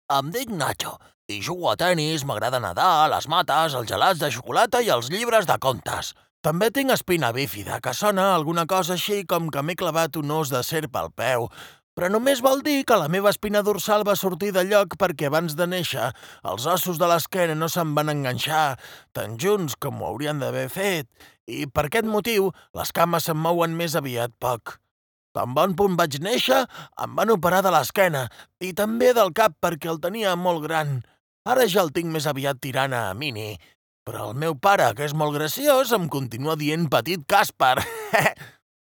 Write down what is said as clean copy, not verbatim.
Em dic Nacho i jugo a tenis, m'agrada nedar, les mates, els gelats de xocolata i els llibres de contes. També tinc espina bífida, que sona alguna cosa així com que m'he clavat un os de serp al peu, però només vol dir que la meva espina dorsal va sortir de lloc perquè abans de néixer els ossos de l'esquena no se'n van enganxar tan junts com ho haurien d'haver fet, i per aquest motiu les cames se'm mouen més aviat poc. Tan bon punt vaig néixer, em van operar de l'esquena i també del cap perquè el tenia molt gran. Ara ja el tinc més aviat tirant a mini. Però el meu pare, que és molt graciós, em continua dient petit Càspar.